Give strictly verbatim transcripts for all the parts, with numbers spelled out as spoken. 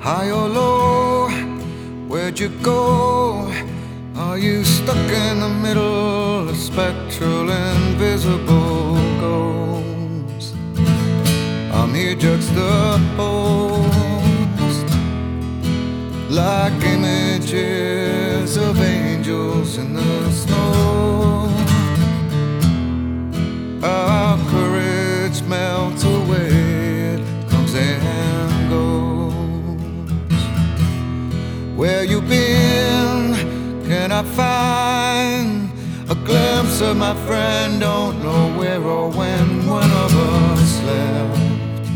High or low, where'd you go? Are you stuck in the middle of spectral invisible ghosts? I'm here juxtaposed like images of angels in the snow. Our courage melts away, it comes and goes. Where you been? Can I find a glimpse of my friend? Don't know where or when one of us left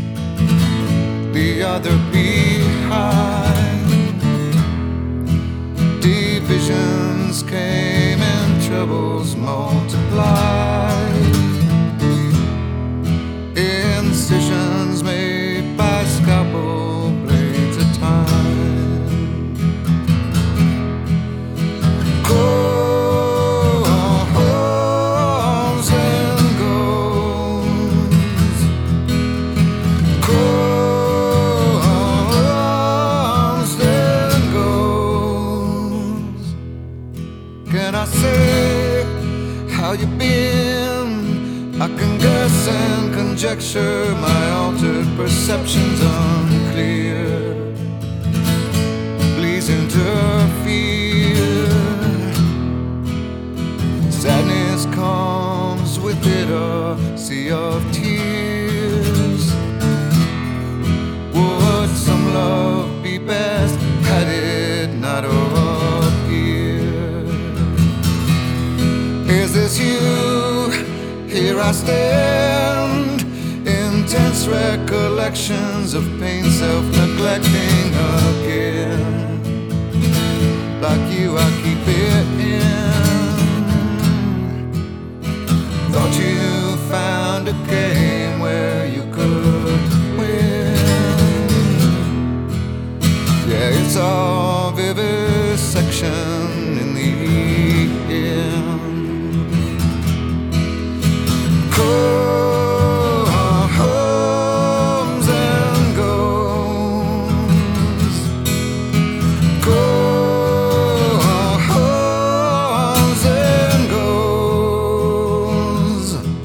the other behind. Divisions came and troubles multiplied. Incisions made by scalpel blades of time. Comes and goes. Comes and goes. Can I say how you been? I can guess and conjecture, my altered perceptions unclear. Please interfere. Sadness comes with it, a sea of tears. Would some love be best had it not appeared? Is this you? Here I stand, intense recollections of pain, self-neglecting again. Like you, I keep it in. Thought you found a game where you could win. Yeah, it's all vivisection in the end. Comes and goes. Comes and goes.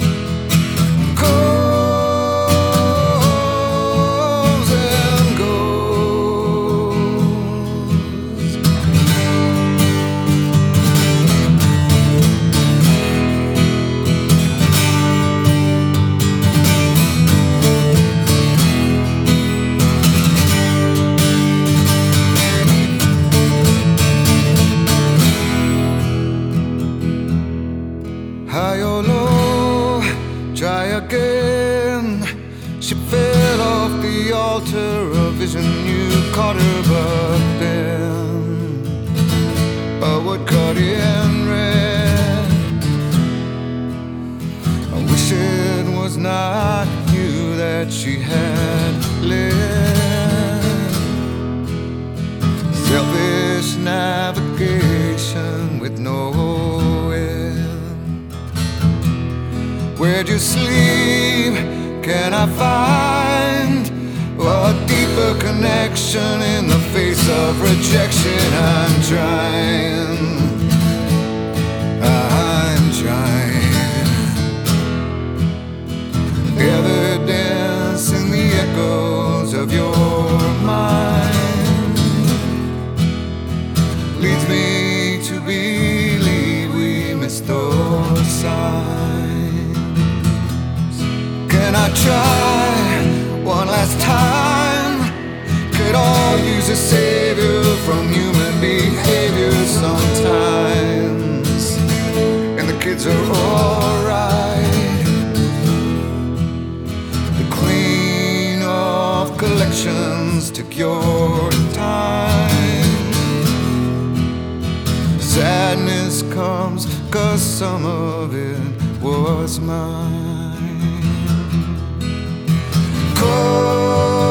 Comes and goes. High or low, try again. She fell off the altar, a vision you caught her, but then a wood cut in red. I wish it was not you that she had led. Selfish navigation with no end. Where'd you sleep? Can I find a deeper connection in the face of rejection? I'm trying, I'm trying. Evidence in the echoes of your mind leads me to believe we missed those signs. Can I try one last time? Could all use a savior from human behavior sometimes. And the kids are alright. The queen of collections took your time. Sadness comes 'cause some of it was mine. Cold